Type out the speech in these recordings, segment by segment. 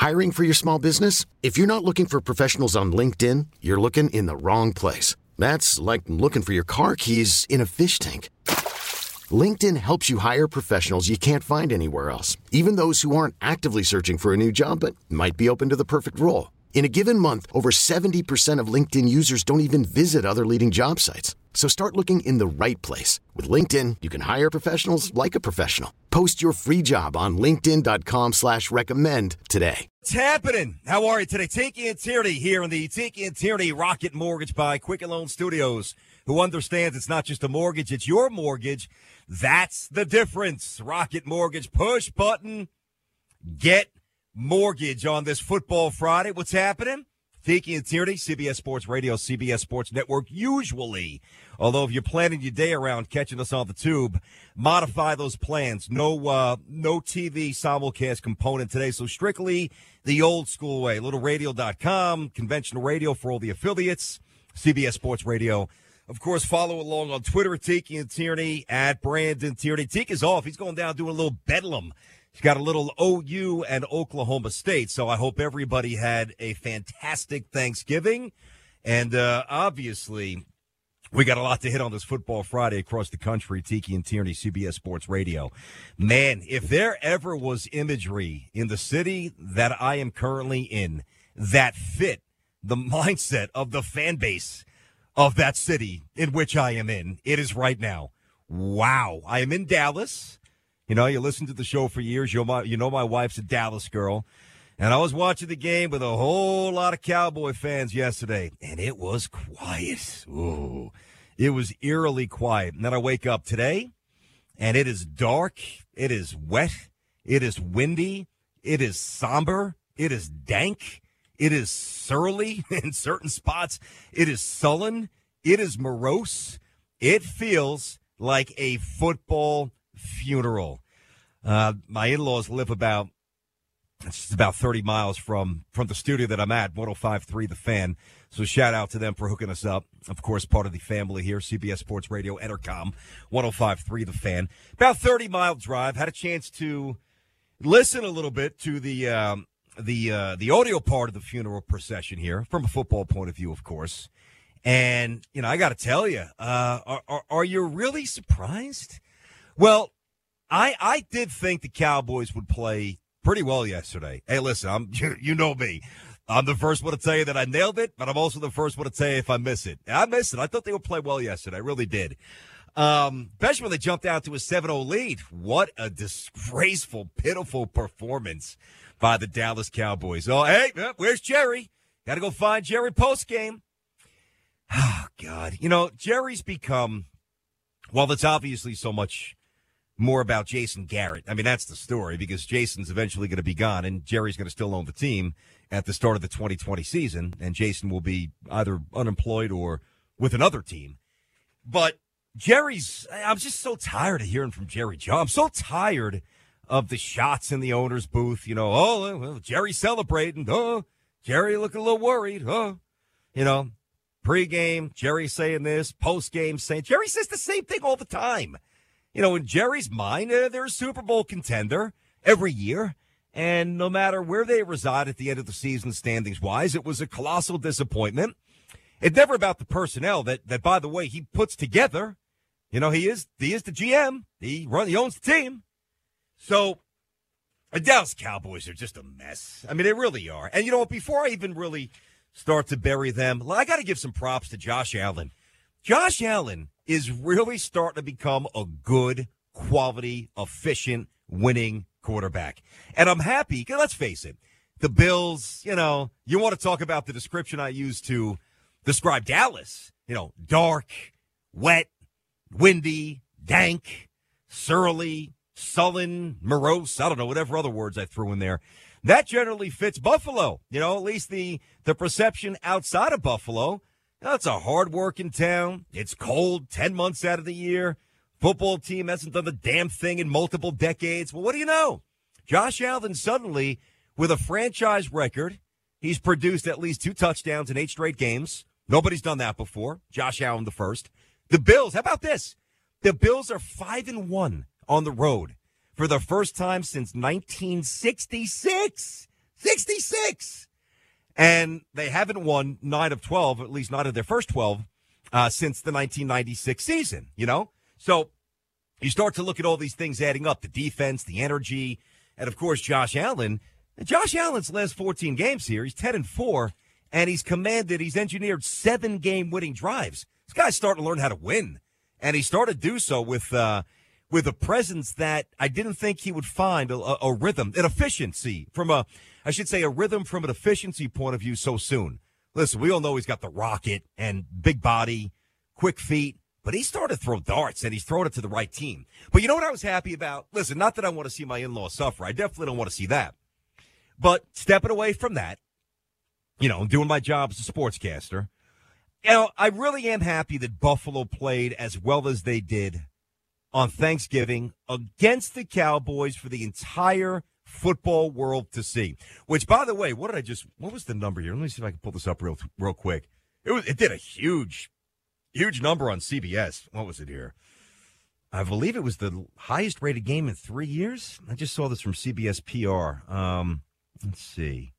Hiring for your small business? If you're not looking for professionals on LinkedIn, you're looking in the wrong place. That's like looking for your car keys in a fish tank. LinkedIn helps you hire professionals you can't find anywhere else, even those who aren't actively searching for a new job but might be open to the perfect role. In a given month, over 70% of LinkedIn users don't even visit other leading job sites. So start looking in the right place. With LinkedIn, you can hire professionals like a professional. Post your free job on linkedin.com/recommend today. What's happening? How are you today? Tiki and Tierney here in the Tiki and Tierney Rocket Mortgage by Quicken Loan Studios, who understands it's not just a mortgage, it's your mortgage. That's the difference. Rocket Mortgage, push button, get mortgage on this Football Friday. What's happening? Tiki and Tierney, CBS Sports Radio, CBS Sports Network. Usually, although if you're planning your day around catching us on the tube, modify those plans. No TV simulcast component today, so strictly the old school way. LittleRadio.com, conventional radio for all the affiliates, CBS Sports Radio. Of course, follow along on Twitter at Tiki and Tierney, at Brandon Tierney. Tiki is off. He's going down doing a little bedlam. He's got a little OU and Oklahoma State, so I hope everybody had a fantastic Thanksgiving. And obviously, we got a lot to hit on this Football Friday across the country. Tiki and Tierney, CBS Sports Radio. Man, if there ever was imagery in the city that I am currently in that fit the mindset of the fan base of that city in which I am in, it is right now. Wow. I am in Dallas. You know, you listen to the show for years. You know my wife's a Dallas girl. And I was watching the game with a whole lot of Cowboy fans yesterday, and it was quiet. Ooh, it was eerily quiet. And then I wake up today, and it is dark. It is wet. It is windy. It is somber. It is dank. It is surly in certain spots. It is sullen. It is morose. It feels like a football funeral. My in-laws live about 30 miles from the studio that I'm at, 105.3 The Fan. So shout out to them for hooking us up. Of course, part of the family here, CBS Sports Radio, Entercom, 105.3 The Fan. About 30-mile drive. Had a chance to listen a little bit to the audio part of the funeral procession here, from a football point of view, of course. And, you know, I got to tell you, are you really surprised? Well, I did think the Cowboys would play pretty well yesterday. Hey, listen, you know me. I'm the first one to tell you that I nailed it, but I'm also the first one to tell you if I miss it. I missed it. I thought they would play well yesterday. I really did. Especially when they jumped out to a 7-0 lead. What a disgraceful, pitiful performance by the Dallas Cowboys. Oh, hey, where's Jerry? Got to go find Jerry postgame. Oh, God. You know, Jerry's become, well, it's obviously so much more about Jason Garrett. I mean, that's the story, because Jason's eventually going to be gone, and Jerry's going to still own the team at the start of the 2020 season, and Jason will be either unemployed or with another team. But I'm just so tired of hearing from Jerry Jones. I'm so tired of the shots in the owner's booth. You know, oh, well, Jerry's celebrating. Oh, Jerry looking a little worried. Oh, you know, pregame, Jerry saying this, postgame saying, Jerry says the same thing all the time. You know, in Jerry's mind, they're a Super Bowl contender every year. And no matter where they reside at the end of the season, standings-wise, it was a colossal disappointment. It's never about the personnel that, by the way, he puts together. You know, he is the GM. He owns the team. So the Dallas Cowboys are just a mess. I mean, they really are. And you know what? Before I even really start to bury them, I got to give some props to Josh Allen. Josh Allen is really starting to become a good, quality, efficient, winning quarterback. And I'm happy, because let's face it, the Bills, you know, you want to talk about the description I used to describe Dallas. You know, dark, wet, windy, dank, surly, sullen, morose, I don't know, whatever other words I threw in there. That generally fits Buffalo. You know, at least the perception outside of Buffalo. You know, it's a hard-working town. It's cold 10 months out of the year. Football team hasn't done the damn thing in multiple decades. Well, what do you know? Josh Allen suddenly, with a franchise record, he's produced at least 2 touchdowns in 8 straight games. Nobody's done that before. Josh Allen the first. The Bills, how about this? The Bills are 5-1 on the road for the first time since 1966. 66. And they haven't won 9 of 12, at least not of their first 12, since the 1996 season, you know? So you start to look at all these things adding up, the defense, the energy, and, of course, Josh Allen. Josh Allen's last 14 games here, he's 10-4, and he's engineered 7-game winning drives. This guy's starting to learn how to win, and he started to do so with a presence that I didn't think he would find, a rhythm, an efficiency a rhythm from an efficiency point of view so soon. Listen, we all know he's got the rocket and big body, quick feet, but he started to throw darts, and he's throwing it to the right team. But you know what I was happy about? Listen, not that I want to see my in-laws suffer. I definitely don't want to see that. But stepping away from that, you know, doing my job as a sportscaster, you know, I really am happy that Buffalo played as well as they did on Thanksgiving against the Cowboys for the entire football world to see. Which, by the way, what was the number here? Let me see if I can pull this up real quick. It did a huge number on CBS. What was it here? I believe it was the highest rated game in 3 years. I just saw this from CBS PR. Let's see.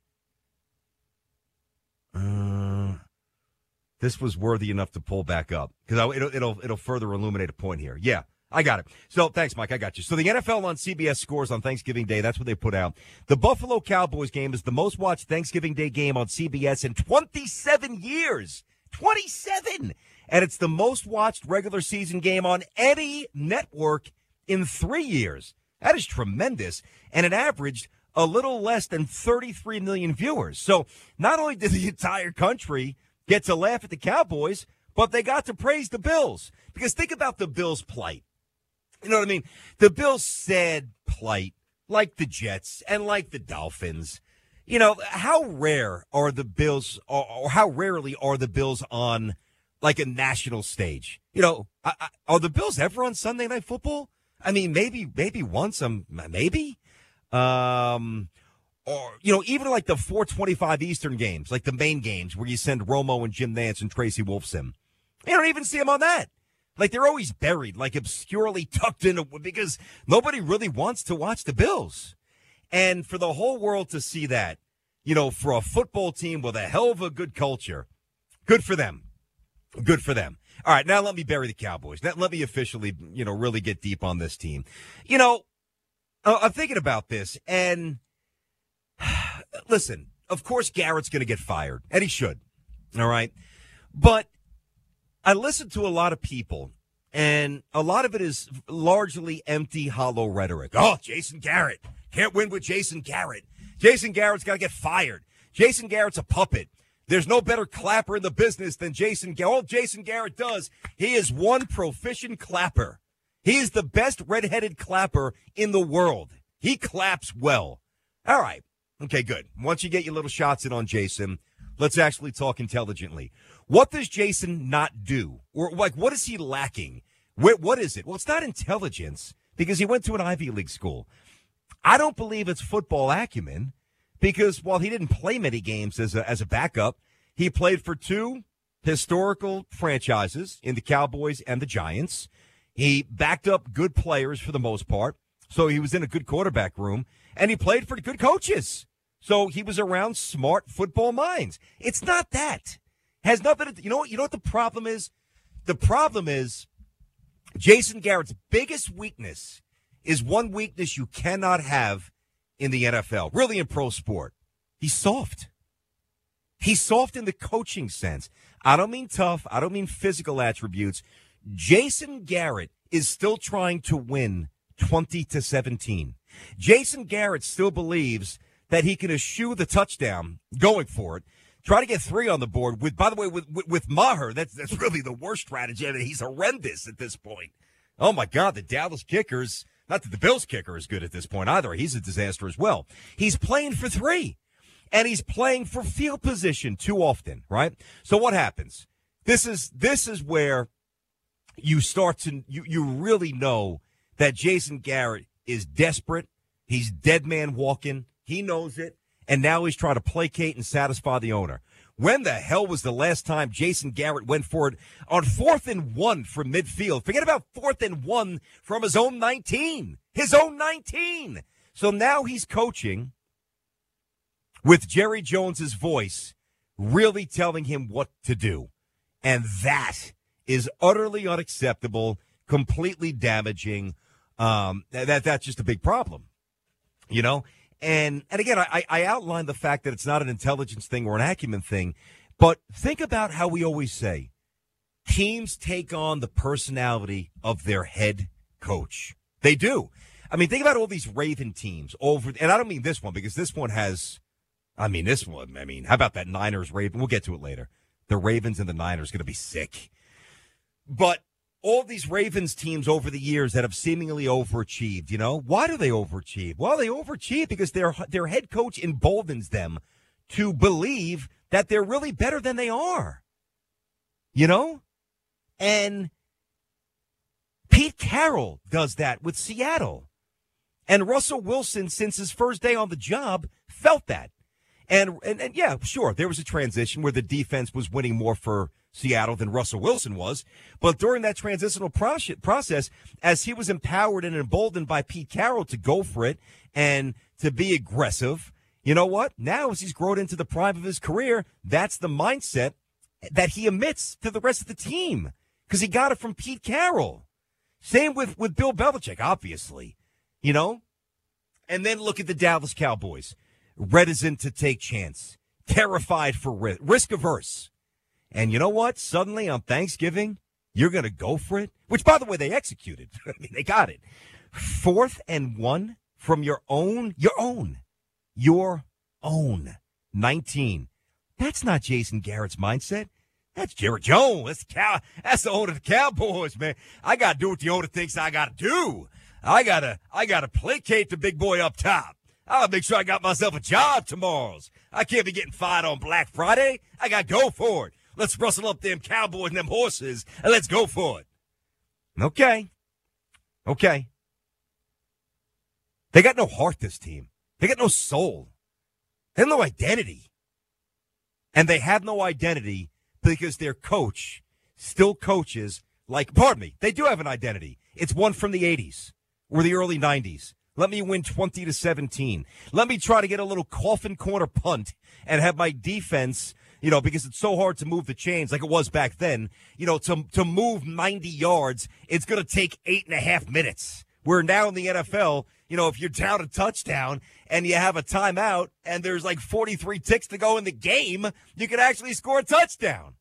This was worthy enough to pull back up because it'll further illuminate a point here. Yeah, I got it. So thanks, Mike. I got you. So the NFL on CBS scores on Thanksgiving Day. That's what they put out. The Buffalo Cowboys game is the most watched Thanksgiving Day game on CBS in 27 years. 27! And it's the most watched regular season game on any network in 3 years. That is tremendous. And it averaged a little less than 33 million viewers. So not only did the entire country get to laugh at the Cowboys, but they got to praise the Bills. Because think about the Bills' plight. You know what I mean? The Bills' sad plight, like the Jets and like the Dolphins. You know, how rare are the Bills, or how rarely are the Bills on, like, a national stage? You know, are the Bills ever on Sunday Night Football? I mean, maybe once, maybe. Or, you know, even like the 4:25 Eastern games, like the main games where you send Romo and Jim Nantz and Tracy Wolfson. You don't even see them on that. Like, they're always buried, like obscurely tucked in, because nobody really wants to watch the Bills. And for the whole world to see that, you know, for a football team with a hell of a good culture, good for them. Good for them. All right, now let me bury the Cowboys. Let me officially, you know, really get deep on this team. You know, I'm thinking about this, and listen, of course Garrett's going to get fired, and he should, all right? But I listen to a lot of people, and a lot of it is largely empty, hollow rhetoric. Oh, Jason Garrett. Can't win with Jason Garrett. Jason Garrett's got to get fired. Jason Garrett's a puppet. There's no better clapper in the business than Jason Garrett. All Jason Garrett does, he is one proficient clapper. He is the best redheaded clapper in the world. He claps well. All right. Okay, good. Once you get your little shots in on Jason, let's actually talk intelligently. What does Jason not do? Or, like, what is he lacking? What is it? Well, it's not intelligence, because he went to an Ivy League school. I don't believe it's football acumen, because while he didn't play many games as a backup, he played for two historical franchises in the Cowboys and the Giants. He backed up good players for the most part, so he was in a good quarterback room, and he played for good coaches. So he was around smart football minds. It's not that. Has nothing to, you know what the problem is? The problem is Jason Garrett's biggest weakness is one weakness you cannot have in the NFL, really in pro sport. He's soft. He's soft in the coaching sense. I don't mean tough. I don't mean physical attributes. Jason Garrett is still trying to win 20-17. Jason Garrett still believes that he can eschew the touchdown going for it, try to get 3 on the board. By the way, with Maher, that's really the worst strategy. I mean, he's horrendous at this point. Oh, my God, the Dallas kickers, not that the Bills kicker is good at this point either. He's a disaster as well. He's playing for 3, and he's playing for field position too often, right? So what happens? This is where you start to, you really know that Jason Garrett is desperate. He's dead man walking. He knows it, and now he's trying to placate and satisfy the owner. When the hell was the last time Jason Garrett went for it on 4th and 1 from midfield? Forget about 4th and 1 from his own 19. His own 19. So now he's coaching with Jerry Jones's voice really telling him what to do. And that is utterly unacceptable, completely damaging. That's just a big problem, you know? And again, I outlined the fact that it's not an intelligence thing or an acumen thing, but think about how we always say teams take on the personality of their head coach. They do. I mean, think about all these Raven teams over, and I don't mean this one because this one has, how about that Niners Raven? We'll get to it later. The Ravens and the Niners going to be sick. But all these Ravens teams over the years that have seemingly overachieved, you know, why do they overachieve? Well, they overachieve because their head coach emboldens them to believe that they're really better than they are, you know? And Pete Carroll does that with Seattle. And Russell Wilson, since his first day on the job, felt that. And yeah, sure, there was a transition where the defense was winning more for Seattle than Russell Wilson was. But during that transitional process, as he was empowered and emboldened by Pete Carroll to go for it and to be aggressive, you know what? Now, as he's grown into the prime of his career, that's the mindset that he emits to the rest of the team because he got it from Pete Carroll. Same with Bill Belichick, obviously, you know? And then look at the Dallas Cowboys. Reticent to take chance, terrified for risk averse. And you know what? Suddenly on Thanksgiving, you're going to go for it, which, by the way, they executed. I mean, they got it. 4th and 1 from your own 19. That's not Jason Garrett's mindset. That's Jerry Jones. That's the owner of the Cowboys, man. I got to do what the owner thinks I got to do. I gotta placate the big boy up top. I'll make sure I got myself a job tomorrow. I can't be getting fired on Black Friday. I got to go for it. Let's rustle up them Cowboys and them horses, and let's go for it. Okay. They got no heart, this team. They got no soul. They have no identity. And they have no identity because their coach still coaches like, pardon me, they do have an identity. It's one from the 80s or the early 90s. Let me win 20-17. Let me try to get a little coffin corner punt and have my defense, you know, because it's so hard to move the chains like it was back then, you know, to move 90 yards, it's going to take 8.5 minutes. Where now in the NFL, you know, if you're down a touchdown and you have a timeout and there's like 43 ticks to go in the game, you can actually score a touchdown.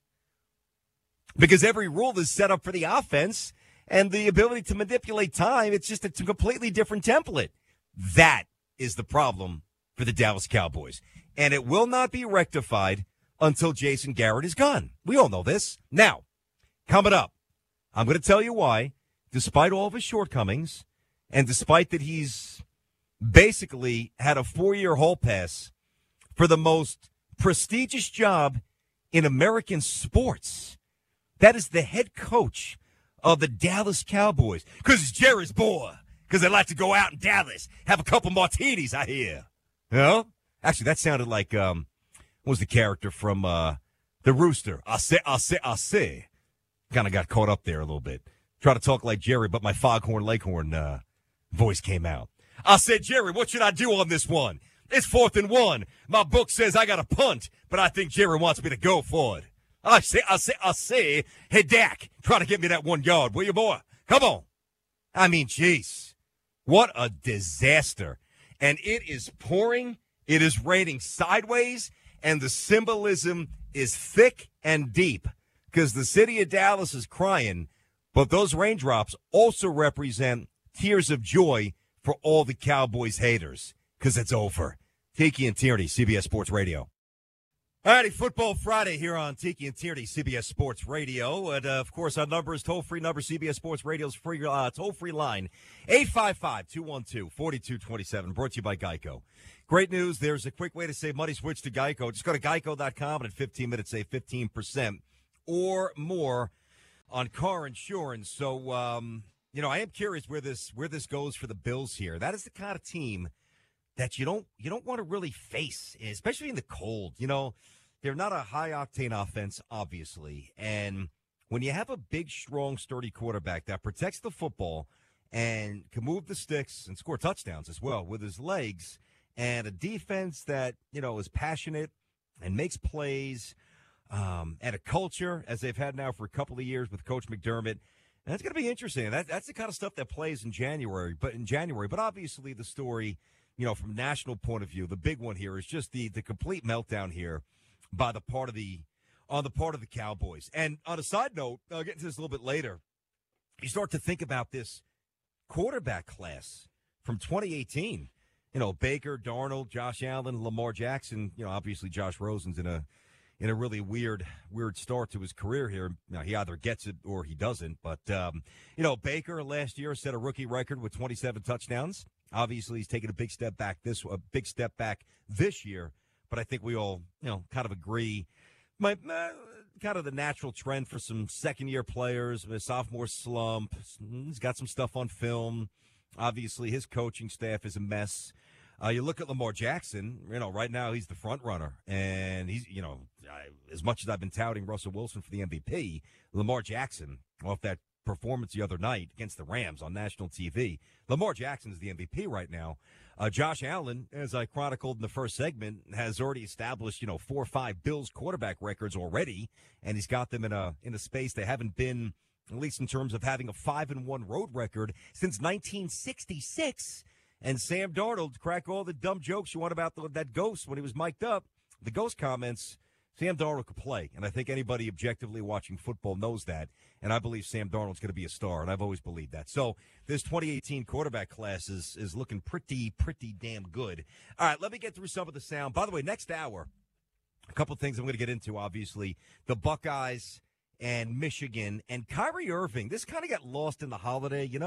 Because every rule is set up for the offense. And the ability to manipulate time, it's just a completely different template. That is the problem for the Dallas Cowboys. And it will not be rectified until Jason Garrett is gone. We all know this. Now, coming up, I'm going to tell you why, despite all of his shortcomings, and despite that he's basically had a 4-year hall pass for the most prestigious job in American sports. That is the head coach of the Dallas Cowboys. Because it's Jerry's boy. Because they like to go out in Dallas, have a couple martinis, I hear. You know? Actually, that sounded like, what was the character from The Rooster? I say. Kind of got caught up there a little bit. Try to talk like Jerry, but my Foghorn Leghorn voice came out. I said, Jerry, what should I do on this one? It's 4th and 1. My book says I got a punt, but I think Jerry wants me to go for it. I say, hey, Dak, try to get me that 1 yard, will you, boy? Come on. I mean, jeez, what a disaster. And it is pouring. It is raining sideways, and the symbolism is thick and deep because the city of Dallas is crying, but those raindrops also represent tears of joy for all the Cowboys haters because it's over. Tiki and Tierney, CBS Sports Radio. All righty, Football Friday here on Tiki and Tierney, CBS Sports Radio. And, of course, our number is toll-free number, CBS Sports Radio's free toll-free line, 855-212-4227, brought to you by Geico. Great news, there's a quick way to save money. Switch to Geico. Just go to geico.com, and in 15 minutes, save 15% or more on car insurance. So, you know, I am curious where this goes for the Bills here. That is the kind of team that you don't want to really face, especially in the cold. You know, they're not a high-octane offense, obviously. And when you have a big, strong, sturdy quarterback that protects the football and can move the sticks and score touchdowns as well with his legs, and a defense that, is passionate and makes plays, and a culture, as they've had now for a couple of years with Coach McDermott. And that's going to be interesting. That's the kind of stuff that plays in January. But obviously the story, from a national point of view, the big one here is just the complete meltdown here on the part of the Cowboys. And on a side note, I'll get into this a little bit later. You start to think about this quarterback class from 2018. Baker, Darnold, Josh Allen, Lamar Jackson. Obviously Josh Rosen's in a really weird start to his career here. Now, he either gets it or he doesn't. But, Baker last year set a rookie record with 27 touchdowns. Obviously, he's taken a big step back this year. But I think we all, kind of agree. Kind of the natural trend for some second-year players, a sophomore slump. He's got some stuff on film. Obviously, his coaching staff is a mess. You look at Lamar Jackson, right now he's the front runner. And he's, as much as I've been touting Russell Wilson for the MVP, Lamar Jackson, off that performance the other night against the Rams on national TV, Lamar Jackson is the MVP right now. Josh Allen, as I chronicled in the first segment, has already established, 4 or 5 Bills quarterback records already. And he's got them in a space they haven't been, at least in terms of having a 5-1 road record since 1966. And Sam Darnold, crack all the dumb jokes you want about that ghost when he was mic'd up. The ghost comments, Sam Darnold could play. And I think anybody objectively watching football knows that. And I believe Sam Darnold's going to be a star, and I've always believed that. So this 2018 quarterback class is looking pretty damn good. All right, let me get through some of the sound. By the way, next hour, a couple of things I'm going to get into, obviously. The Buckeyes and Michigan and Kyrie Irving. This kind of got lost in the holiday, he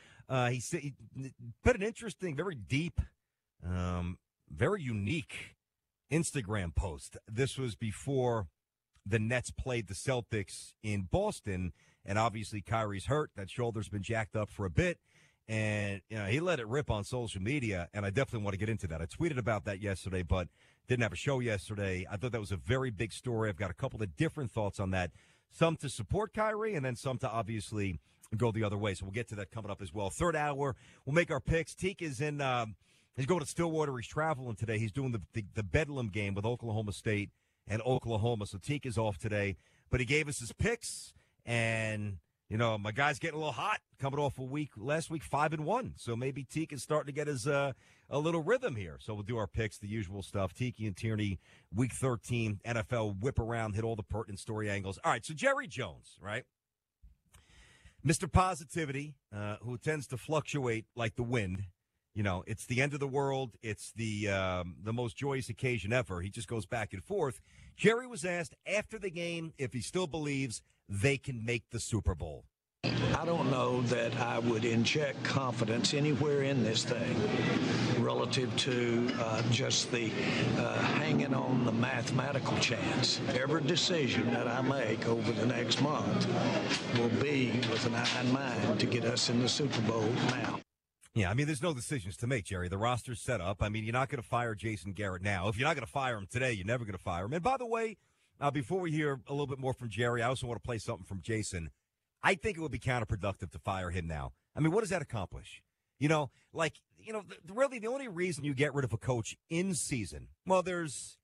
put an interesting, very deep, very unique Instagram post. This was before the Nets played the Celtics in Boston, and obviously Kyrie's hurt. That shoulder's been jacked up for a bit, and he let it rip on social media, and I definitely want to get into that. I tweeted about that yesterday, but didn't have a show yesterday. I thought that was a very big story. I've got a couple of different thoughts on that. Some to support Kyrie, and then some to obviously go the other way. So we'll get to that coming up as well. Third hour, we'll make our picks. Teak is in, he's going to Stillwater. He's traveling today. He's doing the Bedlam game with Oklahoma State and Oklahoma. So Teak is off today. But he gave us his picks, and, my guy's getting a little hot coming off last week, 5-1. So maybe Teak is starting to get his a little rhythm here. So we'll do our picks, the usual stuff. Tiki and Tierney, Week 13, NFL whip around, hit all the pertinent story angles. All right, so Jerry Jones, right? Mr. Positivity, who tends to fluctuate like the wind. It's the end of the world. It's the most joyous occasion ever. He just goes back and forth. Jerry was asked after the game if he still believes they can make the Super Bowl. I don't know that I would inject confidence anywhere in this thing relative to just the hanging on the mathematical chance. Every decision that I make over the next month will be with an eye in mind to get us in the Super Bowl now. Yeah, there's no decisions to make, Jerry. The roster's set up. You're not going to fire Jason Garrett now. If you're not going to fire him today, you're never going to fire him. And by the way, before we hear a little bit more from Jerry, I also want to play something from Jason. I think it would be counterproductive to fire him now. What does that accomplish? Really the only reason you get rid of a coach in season, well, there's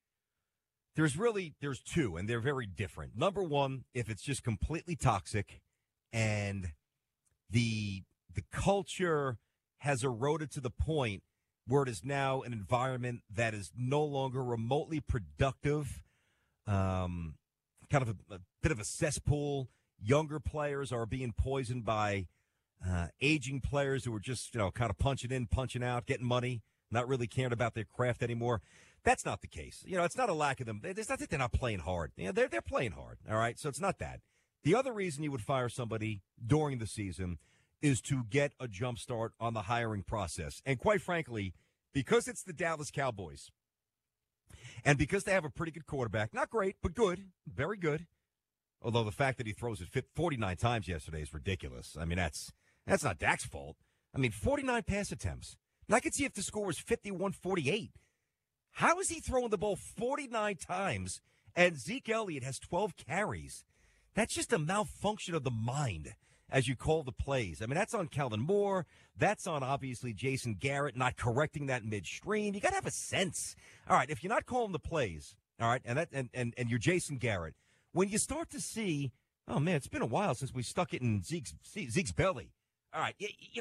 two, and they're very different. Number one, if it's just completely toxic and the culture has eroded to the point where it is now an environment that is no longer remotely productive, kind of a bit of a cesspool. Younger players are being poisoned by aging players who are just, kind of punching in, punching out, getting money, not really caring about their craft anymore. That's not the case. It's not a lack of them. It's not that they're not playing hard. They're playing hard, all right? So it's not that. The other reason you would fire somebody during the season is to get a jump start on the hiring process. And quite frankly, because it's the Dallas Cowboys, and because they have a pretty good quarterback, not great, but good, very good, although the fact that he throws it 49 times yesterday is ridiculous. That's not Dak's fault. 49 pass attempts. And I could see if the score was 51-48. How is he throwing the ball 49 times and Zeke Elliott has 12 carries? That's just a malfunction of the mind. as you call the plays. I mean, that's on Kellen Moore. That's on, obviously, Jason Garrett not correcting that midstream. You got to have a sense. All right, if you're not calling the plays, all right, and you're Jason Garrett, when you start to see, oh, man, it's been a while since we stuck it in Zeke's belly. All right,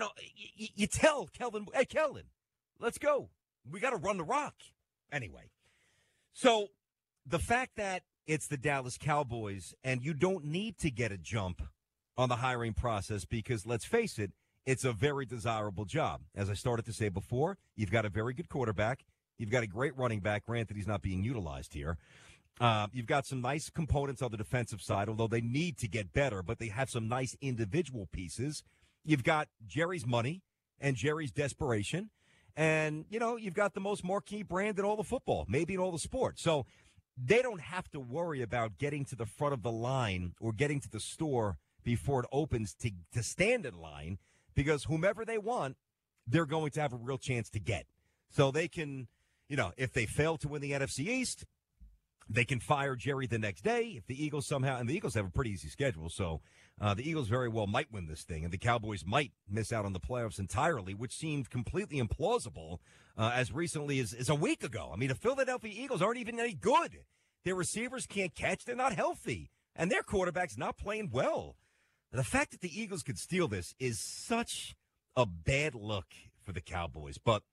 you tell Kellen, hey, Kellen, let's go. We got to run the rock. Anyway, so the fact that it's the Dallas Cowboys and you don't need to get a jump on the hiring process because, let's face it, it's a very desirable job. As I started to say before, you've got a very good quarterback. You've got a great running back. Granted, he's not being utilized here. You've got some nice components on the defensive side, although they need to get better, but they have some nice individual pieces. You've got Jerry's money and Jerry's desperation. And, you've got the most marquee brand in all the football, maybe in all the sports. So they don't have to worry about getting to the front of the line or getting to the store before it opens to stand in line, because whomever they want, they're going to have a real chance to get. So they can, if they fail to win the NFC East, they can fire Jerry the next day. If the Eagles somehow, and the Eagles have a pretty easy schedule, so the Eagles very well might win this thing, and the Cowboys might miss out on the playoffs entirely, which seemed completely implausible as recently as a week ago. I mean, the Philadelphia Eagles aren't even any good. Their receivers can't catch. They're not healthy, and their quarterback's not playing well. The fact that the Eagles could steal this is such a bad look for the Cowboys. But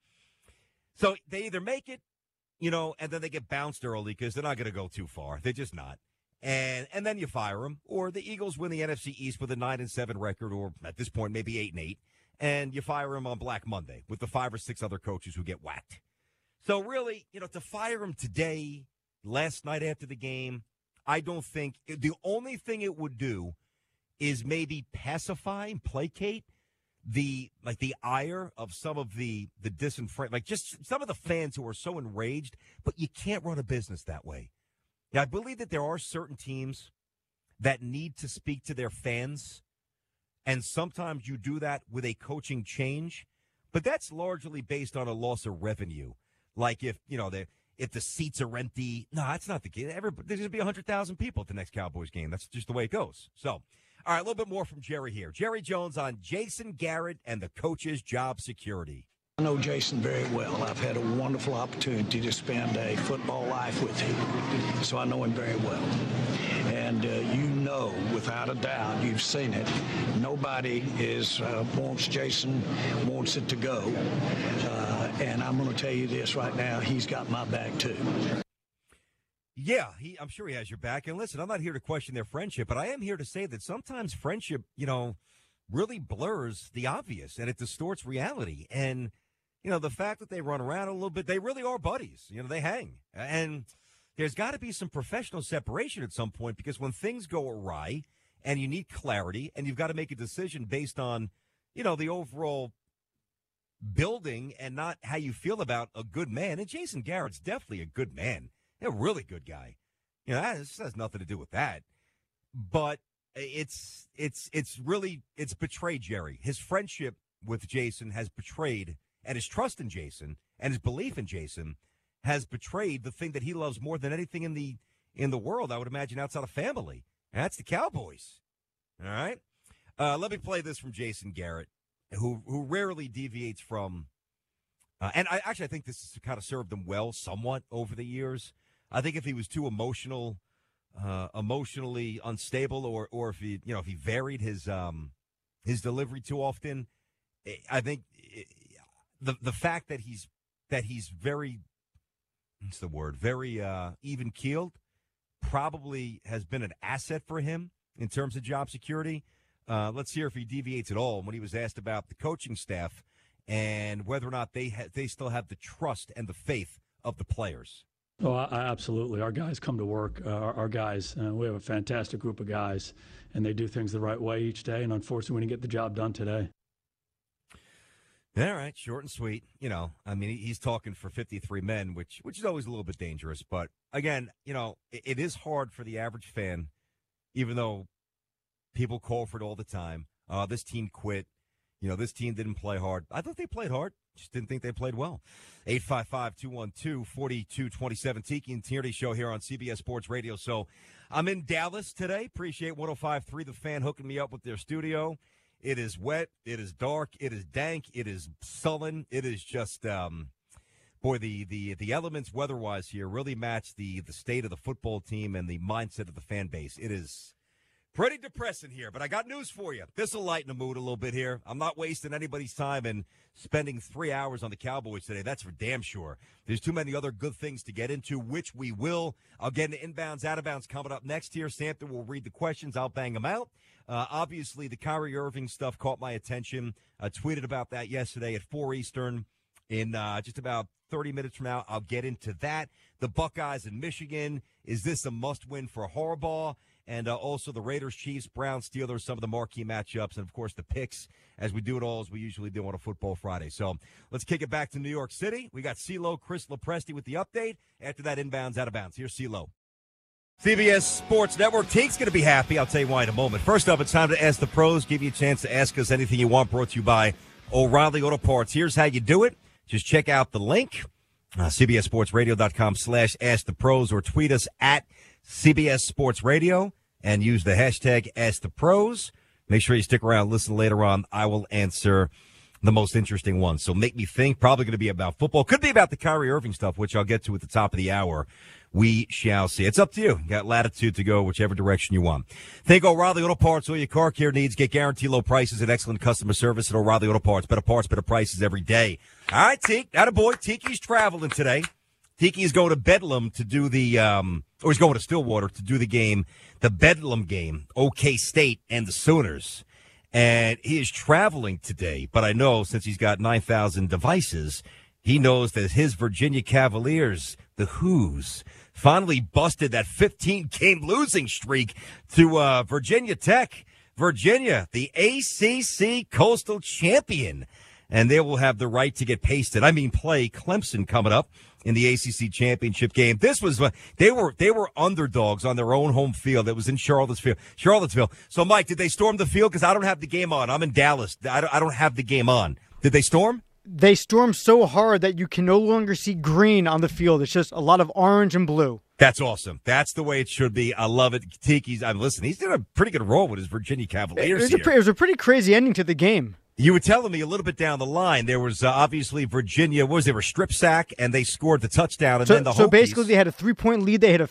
so they either make it, and then they get bounced early because they're not going to go too far. They're just not. And then you fire them, or the Eagles win the NFC East with a 9-7 record, or at this point maybe 8-8, and you fire them on Black Monday with the 5 or 6 other coaches who get whacked. So really, to fire him today, last night after the game, I don't think the only thing it would do is maybe pacify and placate the ire of some of the disenfranchised, just some of the fans who are so enraged. But you can't run a business that way. Now, I believe that there are certain teams that need to speak to their fans, and sometimes you do that with a coaching change, but that's largely based on a loss of revenue. Like if the seats are empty, no, that's not the case. There's going to be 100,000 people at the next Cowboys game. That's just the way it goes. So, all right, a little bit more from Jerry here. Jerry Jones on Jason Garrett and the coach's job security. I know Jason very well. I've had a wonderful opportunity to spend a football life with him, so I know him very well. And without a doubt, you've seen it, nobody wants Jason, wants it to go. And I'm going to tell you this right now, he's got my back too. Yeah, I'm sure he has your back. And listen, I'm not here to question their friendship, but I am here to say that sometimes friendship, really blurs the obvious and it distorts reality. And, the fact that they run around a little bit, they really are buddies. They hang. And there's got to be some professional separation at some point, because when things go awry and you need clarity and you've got to make a decision based on, the overall building and not how you feel about a good man. And Jason Garrett's definitely a good man. A really good guy. This has nothing to do with that. But it's betrayed Jerry. His friendship with Jason has betrayed, and his trust in Jason and his belief in Jason has betrayed the thing that he loves more than anything in the world, I would imagine, outside of family. And that's the Cowboys. All right? Let me play this from Jason Garrett, who rarely deviates from and I think this has kind of served him well somewhat over the years. I think if he was too emotionally unstable, or if he varied his delivery too often, I think the fact that he's very, very even keeled, probably has been an asset for him in terms of job security. Let's hear if he deviates at all. When he was asked about the coaching staff and whether or not they still have the trust and the faith of the players. Oh, absolutely. Our guys come to work. Our guys, we have a fantastic group of guys, and they do things the right way each day. And unfortunately, we didn't get the job done today. All right, short and sweet. He's talking for 53 men, which is always a little bit dangerous. But again, it is hard for the average fan, even though people call for it all the time. This team quit. This team didn't play hard. I thought they played hard. Just didn't think they played well. 855-212-4227. Tiki and Tierney show here on CBS Sports Radio. So I'm in Dallas today. Appreciate 105.3 The Fan hooking me up with their studio. It is wet. It is dark. It is dank. It is sullen. It is just, the elements weather-wise here really match the state of the football team and the mindset of the fan base. It is pretty depressing here, but I got news for you. This will lighten the mood a little bit here. I'm not wasting anybody's time and spending 3 hours on the Cowboys today. That's for damn sure. There's too many other good things to get into, which we will. I'll get into inbounds, out of bounds coming up next here. Sampson will read the questions. I'll bang them out. Obviously, the Kyrie Irving stuff caught my attention. I tweeted about that yesterday at 4 Eastern. In just about 30 minutes from now, I'll get into that. The Buckeyes in Michigan. Is this a must-win for Harbaugh? And also the Raiders, Chiefs, Browns, Steelers, some of the marquee matchups, and, of course, the picks, as we do it all as we usually do on a Football Friday. So let's kick it back to New York City. We got CeeLo, Chris Lopresti with the update. After that, inbounds, out of bounds. Here's CeeLo. CBS Sports Network. Tate's going to be happy. I'll tell you why in a moment. First up, it's time to Ask the Pros. Give you a chance to ask us anything you want, brought to you by O'Reilly Auto Parts. Here's how you do it. Just check out the link, cbssportsradio.com/askthepros, or tweet us at CBS Sports Radio and use the hashtag AskThePros. Make sure you stick around, listen later on. I will answer the most interesting ones. So make me think. Probably going to be about football. Could be about the Kyrie Irving stuff, which I'll get to at the top of the hour. We shall see. It's up to you. You got latitude to go whichever direction you want. Think O'Reilly Auto Parts. All your car care needs. Get guaranteed low prices and excellent customer service at O'Reilly Auto Parts. Better parts, better prices every day. All right, Tiki. Attaboy. Tiki's traveling today. Tiki is going to Bedlam to do the, or he's going to Stillwater to do the game, the Bedlam game, OK State and the Sooners. And he is traveling today, but I know since he's got 9,000 devices, he knows that his Virginia Cavaliers, the Who's, finally busted that 15-game losing streak to Virginia Tech. Virginia, the ACC Coastal Champion. And they will have the right to get pasted. Play Clemson coming up in the ACC championship game. This was they were underdogs on their own home field. It was in Charlottesville. So, Mike, did they storm the field? Because I don't have the game on. I'm in Dallas. I don't have the game on. Did they storm? They stormed so hard that you can no longer see green on the field. It's just a lot of orange and blue. That's awesome. That's the way it should be. I love it. Tiki's. Listen, he's doing a pretty good role with his Virginia Cavaliers It was a pretty crazy ending to the game. You were telling me a little bit down the line, there was obviously Virginia, they were strip sack, and they scored the touchdown, and then the Hokies. So basically they had a 3-point lead. They had a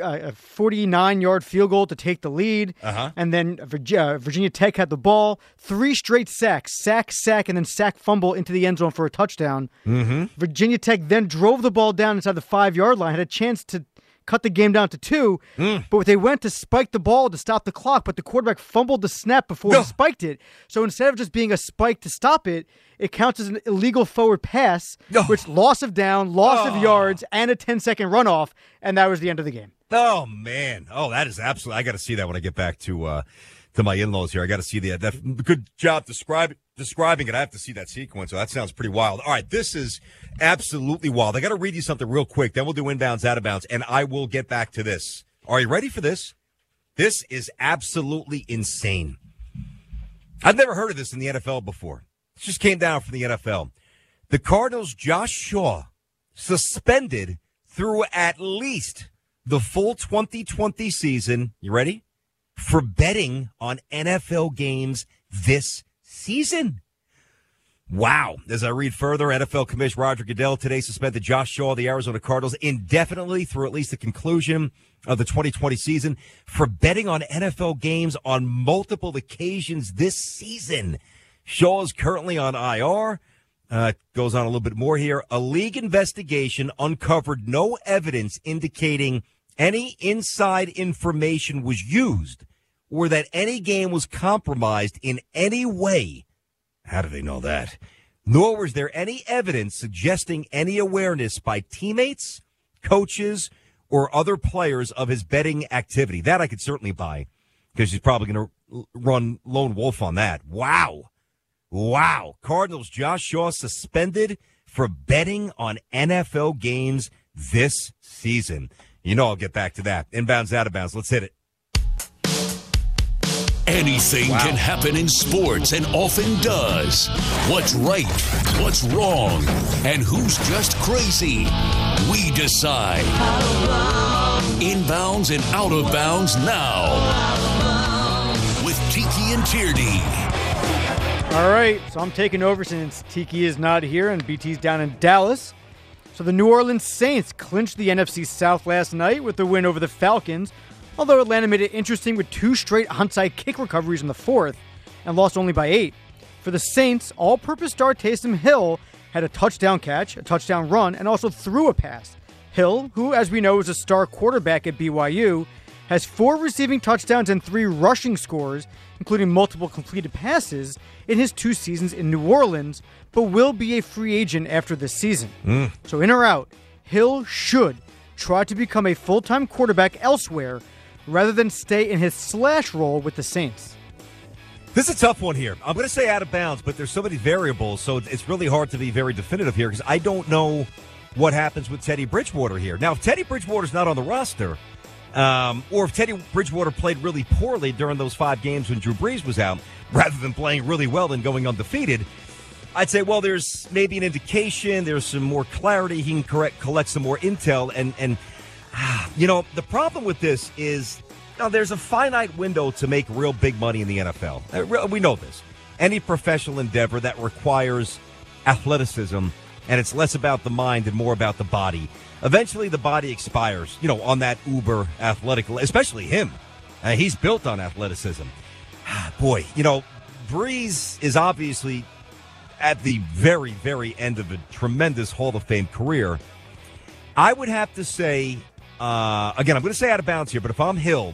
49-yard field goal to take the lead, and then Virginia Tech had the ball. 3 straight sacks, sack, and then sack fumble into the end zone for a touchdown. Mm-hmm. Virginia Tech then drove the ball down inside the 5-yard line, had a chance to cut the game down to 2, but they went to spike the ball to stop the clock, but the quarterback fumbled the snap before he spiked it. So instead of just being a spike to stop it, it counts as an illegal forward pass, which loss of down, loss of yards, and a 10-second runoff, and that was the end of the game. Oh, man. Oh, that is absolutely – I got to see that when I get back to my in-laws here. I got to see that. Good job describing it. I have to see that sequence. So that sounds pretty wild. All right, this is absolutely wild. I got to read you something real quick. Then we'll do inbounds, out of bounds, and I will get back to this. Are you ready for this? This is absolutely insane. I've never heard of this in the NFL before. It just came down from the NFL. The Cardinals' Josh Shaw suspended through at least the full 2020 season. You ready? For betting on NFL games this season. Wow. As I read further, NFL Commissioner Roger Goodell today suspended Josh Shaw of the Arizona Cardinals indefinitely through at least the conclusion of the 2020 season for betting on NFL games on multiple occasions this season. Shaw is currently on IR. Goes on a little bit more here. A league investigation uncovered no evidence indicating any inside information was used or that any game was compromised in any way. How do they know that? Nor was there any evidence suggesting any awareness by teammates, coaches, or other players of his betting activity. That I could certainly buy because he's probably going to run lone wolf on that. Wow. Cardinals Josh Shaw suspended for betting on NFL games this season. You know I'll get back to that. Inbounds, out of bounds. Let's hit it. Anything can happen in sports and often does. What's right, what's wrong, and who's just crazy? We decide. Inbounds and out of bounds now. With Tiki and Tierney. All right, so I'm taking over since Tiki is not here and BT's down in Dallas. So the New Orleans Saints clinched the NFC South last night with the win over the Falcons, although Atlanta made it interesting with 2 straight onside kick recoveries in the fourth and lost only by 8. For the Saints, all-purpose star Taysom Hill had a touchdown catch, a touchdown run, and also threw a pass. Hill, who, as we know, is a star quarterback at BYU, has 4 receiving touchdowns and 3 rushing scores, including multiple completed passes, in his 2 seasons in New Orleans, but will be a free agent after this season. So in or out, Hill should try to become a full-time quarterback elsewhere rather than stay in his slash role with the Saints. This is a tough one here. I'm going to say out of bounds, but there's so many variables, so it's really hard to be very definitive here because I don't know what happens with Teddy Bridgewater here. Now, if Teddy Bridgewater's not on the roster, or if Teddy Bridgewater played really poorly during those 5 games when Drew Brees was out, rather than playing really well and going undefeated, I'd say, well, there's maybe an indication, there's some more clarity, he can collect some more intel, and the problem with this is there's a finite window to make real big money in the NFL. We know this. Any professional endeavor that requires athleticism, and it's less about the mind and more about the body, eventually the body expires, on that uber athletic, especially him. He's built on athleticism. Boy, Brees is obviously at the very, very end of a tremendous Hall of Fame career. I would have to say, again, I'm going to say out of bounds here, but if I'm Hill,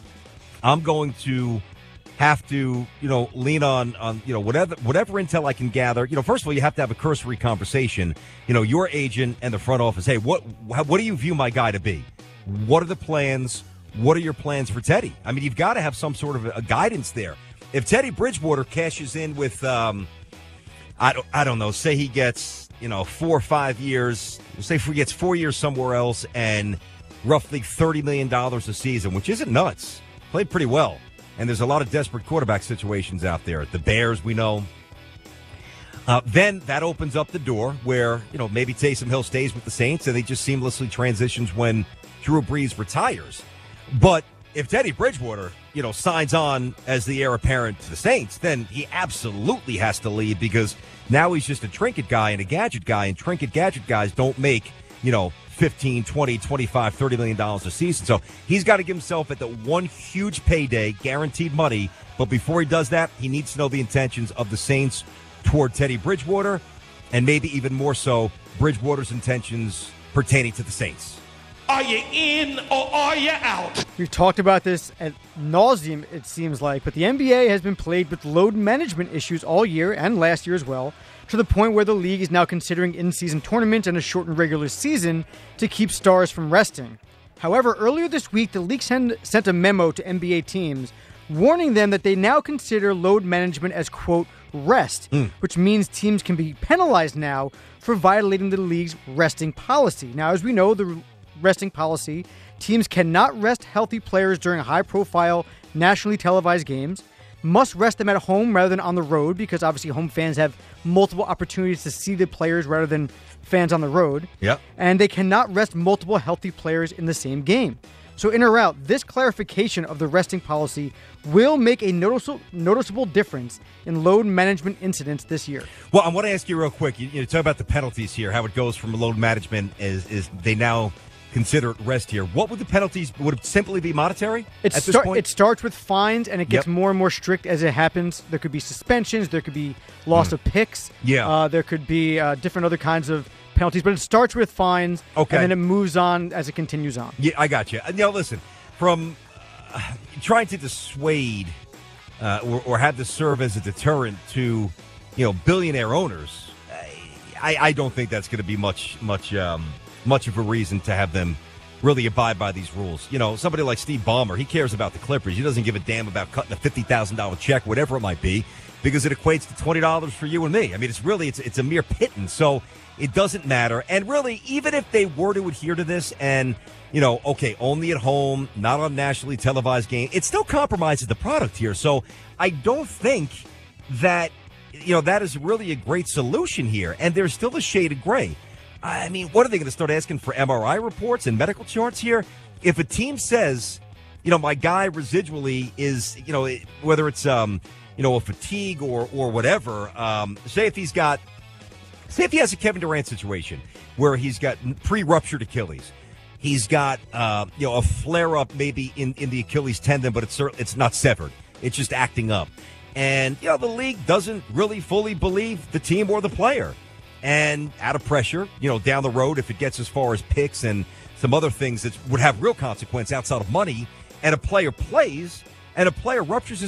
I'm going to have to, lean on whatever intel I can gather. First of all, you have to have a cursory conversation. Your agent and the front office. Hey, what do you view my guy to be? What are the plans? What are your plans for Teddy? I mean, you've got to have some sort of a guidance there. If Teddy Bridgewater cashes in with, I don't know, say he gets 4 or 5 years. Say if he gets 4 years somewhere else and roughly $30 million a season, which isn't nuts. Played pretty well. And there's a lot of desperate quarterback situations out there. The Bears, we know. Then that opens up the door where, maybe Taysom Hill stays with the Saints and they just seamlessly transitions when Drew Brees retires. But if Teddy Bridgewater, signs on as the heir apparent to the Saints, then he absolutely has to leave because now he's just a trinket guy and a gadget guy, and trinket gadget guys don't make, $15, $20, $25, $30 million a season. So he's got to give himself at the one huge payday, guaranteed money. But before he does that, he needs to know the intentions of the Saints toward Teddy Bridgewater, and maybe even more so, Bridgewater's intentions pertaining to the Saints. Are you in or are you out? We've talked about this at nauseum, it seems like, but the NBA has been plagued with load management issues all year and last year as well, to the point where the league is now considering in-season tournaments and a shortened regular season to keep stars from resting. However, earlier this week, the league sent a memo to NBA teams warning them that they now consider load management as, quote, rest, which means teams can be penalized now for violating the league's resting policy. Now, as we know, the resting policy, teams cannot rest healthy players during high-profile, nationally televised games, must rest them at home rather than on the road because obviously home fans have multiple opportunities to see the players rather than fans on the road. Yep. And they cannot rest multiple healthy players in the same game. So in or out, this clarification of the resting policy will make a noticeable difference in load management incidents this year. Well, I want to ask you real quick. You talk about the penalties here, how it goes from load management is they now consider it rest here. What would the penalties, would it simply be monetary at this point? It starts with fines, and it gets more and more strict as it happens. There could be suspensions. There could be loss of picks. Yeah. There could be different other kinds of penalties, but it starts with fines, and then it moves on as it continues on. Yeah, I got you. Listen, from trying to dissuade or have this serve as a deterrent to, billionaire owners, I don't think that's going to be much of a reason to have them really abide by these rules. You know, somebody like Steve Ballmer, he cares about the Clippers. He doesn't give a damn about cutting a $50,000 check, whatever it might be, because it equates to $20 for you and me. I mean, it's a mere pittance, so it doesn't matter. And really, even if they were to adhere to this and, you know, okay, only at home, not on nationally televised game, it still compromises the product here. So I don't think that, you know, that is really a great solution here. And there's still a shade of gray. I mean, what are they going to start asking for MRI reports and medical charts here? If a team says, you know, my guy residually is, you know, whether it's, you know, a fatigue or whatever, say if he has a Kevin Durant situation where he's got pre-ruptured Achilles, he's got, you know, a flare-up maybe in the Achilles tendon, but it's not severed. It's just acting up. And, you know, the league doesn't really fully believe the team or the player. And out of pressure, you know, down the road, if it gets as far as picks and some other things that would have real consequence outside of money, and a player plays and a player ruptures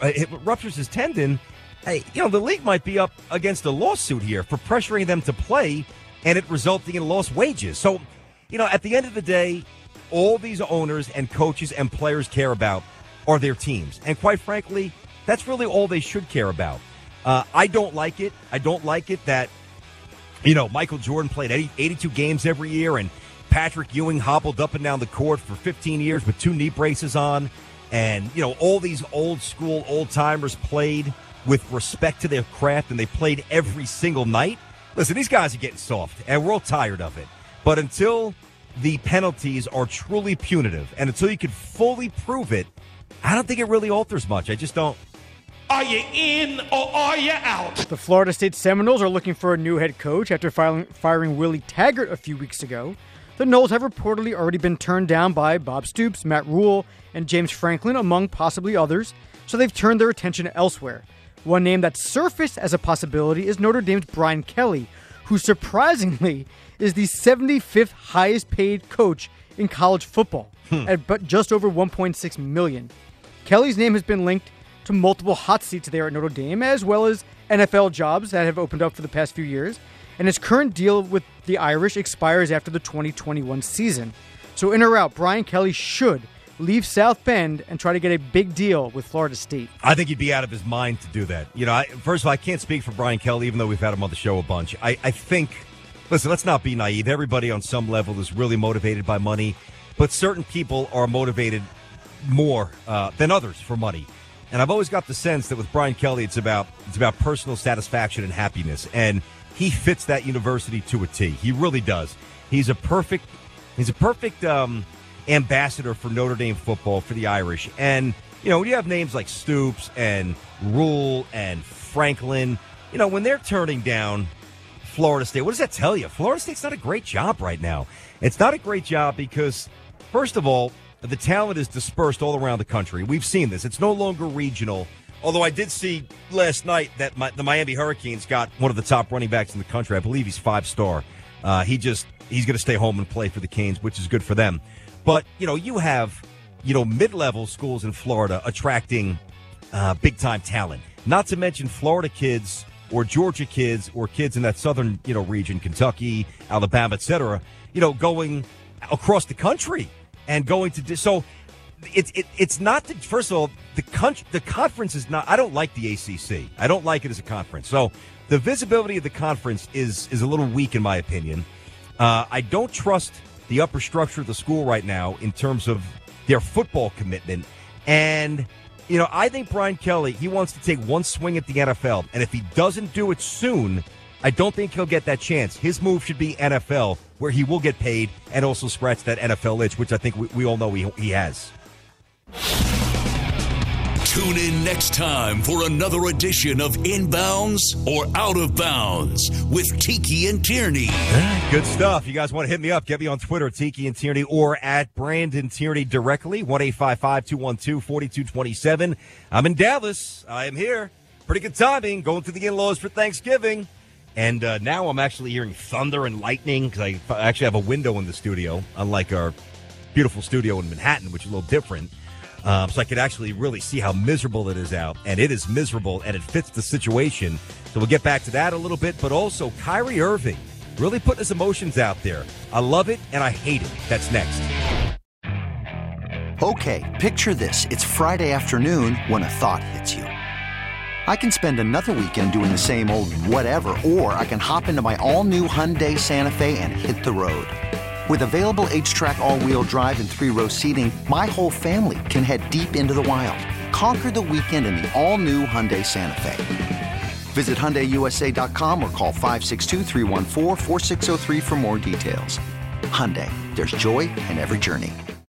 his tendon, hey, you know, the league might be up against a lawsuit here for pressuring them to play and it resulting in lost wages. So, you know, at the end of the day, all these owners and coaches and players care about are their teams. And quite frankly, that's really all they should care about. I don't like it. I don't like it that, you know, Michael Jordan played 82 games every year, and Patrick Ewing hobbled up and down the court for 15 years with 2 knee braces on. And, you know, all these old school, old timers played with respect to their craft, and they played every single night. Listen, these guys are getting soft, and we're all tired of it. But until the penalties are truly punitive, and until you can fully prove it, I don't think it really alters much. I just don't. Are you in or are you out? The Florida State Seminoles are looking for a new head coach after firing Willie Taggart a few weeks ago. The Noles have reportedly already been turned down by Bob Stoops, Matt Rule, and James Franklin, among possibly others, so they've turned their attention elsewhere. One name that surfaced as a possibility is Notre Dame's Brian Kelly, who surprisingly is the 75th highest paid coach in college football, at just over $1.6 million. Kelly's name has been linked to multiple hot seats there at Notre Dame, as well as NFL jobs that have opened up for the past few years, and his current deal with the Irish expires after the 2021 season. So in or out, Brian Kelly should leave South Bend and try to get a big deal with Florida State. I think he'd be out of his mind to do that. You know, first of all, I can't speak for Brian Kelly, even though we've had him on the show a bunch. I think, listen, let's not be naive. Everybody on some level is really motivated by money, but certain people are motivated more than others for money. And I've always got the sense that with Brian Kelly, it's about personal satisfaction and happiness. And he fits that university to a T. He really does. He's a perfect ambassador for Notre Dame football, for the Irish. And, you know, when you have names like Stoops and Rule and Franklin, you know, when they're turning down Florida State, what does that tell you? Florida State's not a great job right now. It's not a great job because, first of all, the talent is dispersed all around the country. We've seen this. It's no longer regional. Although I did see last night that the Miami Hurricanes got one of the top running backs in the country. I believe he's 5-star. He's going to stay home and play for the Canes, which is good for them. But, you know, you have, you know, mid-level schools in Florida attracting big-time talent. Not to mention Florida kids or Georgia kids or kids in that southern, you know, region, Kentucky, Alabama, et cetera, you know, going across the country. And going to so it's not the, first of all, the conference is not. I don't like the ACC. I don't like it as a conference. So the visibility of the conference is a little weak in my opinion. I don't trust the upper structure of the school right now in terms of their football commitment. And you know, I think Brian Kelly, he wants to take one swing at the NFL, and if he doesn't do it soon, I don't think he'll get that chance. His move should be NFL, where he will get paid and also scratch that NFL itch, which I think we all know he has. Tune in next time for another edition of Inbounds or Out of Bounds with Tiki and Tierney. Good stuff. You guys want to hit me up, get me on Twitter, Tiki and Tierney, or at Brandon Tierney directly, 1-855-212-4227. I'm in Dallas. I am here. Pretty good timing, going to the in-laws for Thanksgiving. And now I'm actually hearing thunder and lightning because I actually have a window in the studio, unlike our beautiful studio in Manhattan, which is a little different. So I could actually really see how miserable it is out. And it is miserable, and it fits the situation. So we'll get back to that a little bit. But also, Kyrie Irving really putting his emotions out there. I love it, and I hate it. That's next. Okay, picture this. It's Friday afternoon when a thought hits you. I can spend another weekend doing the same old whatever, or I can hop into my all-new Hyundai Santa Fe and hit the road. With available H-Track all-wheel drive and 3-row seating, my whole family can head deep into the wild. Conquer the weekend in the all-new Hyundai Santa Fe. Visit HyundaiUSA.com or call 562-314-4603 for more details. Hyundai, there's joy in every journey.